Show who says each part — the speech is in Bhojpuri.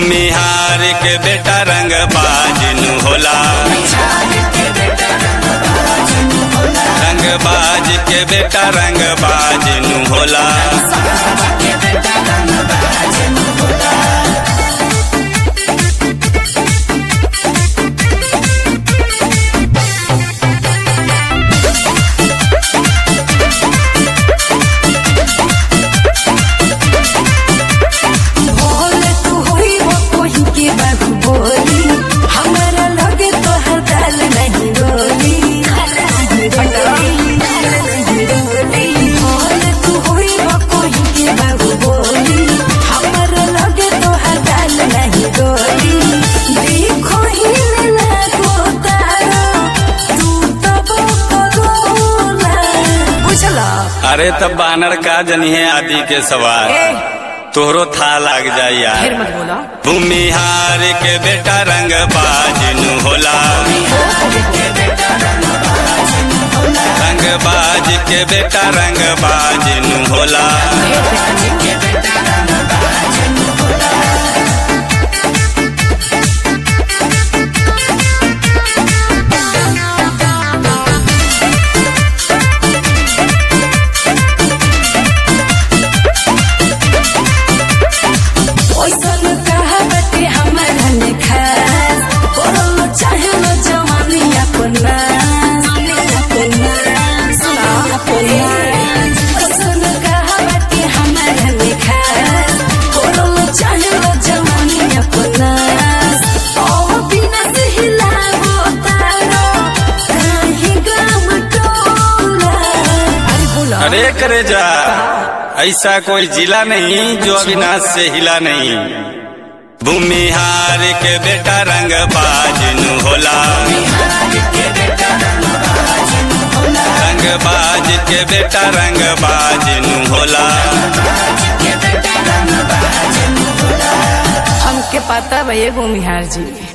Speaker 1: भूमिहार के बेटा रंग बाजनु होला, रंग बाज के बेटा रंग बाजनु होला। अरे तब बानर का जनिए आदि के सवार तोहरो था लग जाए यार। भूमिहार के बेटा रंग बाजनु होला, रंग बाज के बेटा रंग बाजनु होला। अरे करे जा, ऐसा कोई जिला नहीं जो अविनाश से हिला नहीं। भूमिहार के बेटा रंग बाजनु होला, रंग बाज के बेटा रंग बाजनु होला।
Speaker 2: हमके पता भैया भूमिहार जी।